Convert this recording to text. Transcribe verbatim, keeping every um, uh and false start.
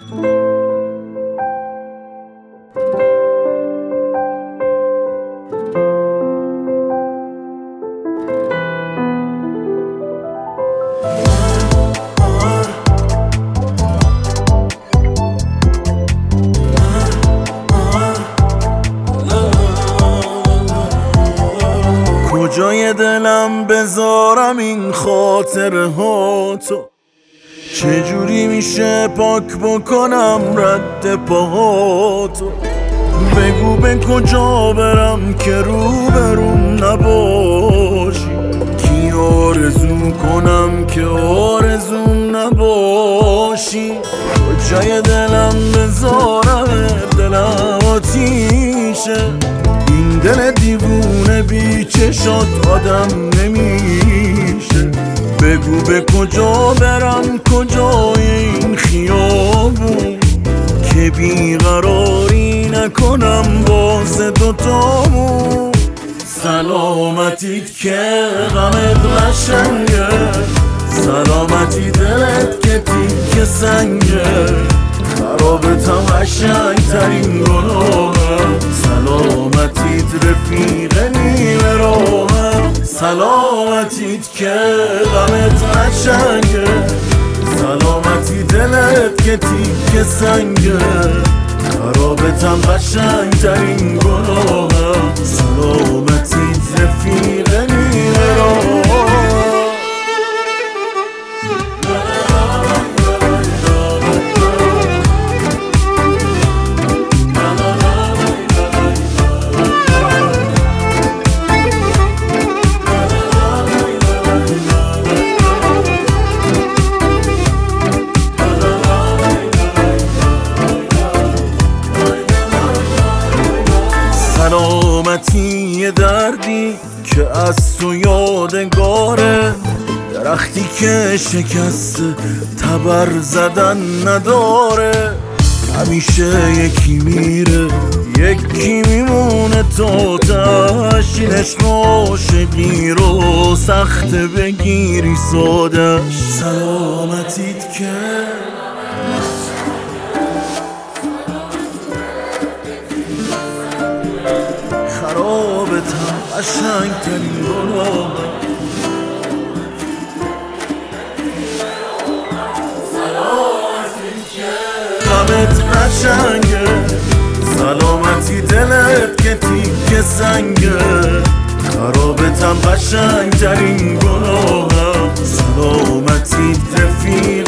کجای دلم بذارم این خاطره ها تو؟ چجوری میشه پاک بکنم رد پاهاتو؟ بگو به کجا برم که روبروم نباشی؟ کی آرزو کنم که آرزوم نباشی؟ کجای دلم بذارم دلم آتیشه، این دل دیوونه بی چشات آدم نمیشه. بگو به کجا برم کجای این خیابون که بیقراری نکنم واسه دوتامون. سلامتیت که غمت قشنگه، سلامتی دلت که تیک سنگه، خرابتم قشنگ ترین گناهم. سلامتیت رفیق نیمه راهم، سلامتیت که غمت قشنگه، سلامتی دلت که تیک سنگه، خرابتم قشنگ ترین گناهم. سلامتیت رفیق نیمه راهم. سلامتی یه دردی که از تو یادگاره، درختی که شکسته تبر زدن نداره. همیشه یکی میره یکی میمونه تا تش، این عشق عاشقی رو سخته بگیری سادش. سلامتیت که خرابتم قشنگ ترین گناهم. سلامتیت که غمت قشنگه، سلامتی دلت که تیک سنگه، خرابتم قشنگ ترین گناهم. سلامتیت رفیق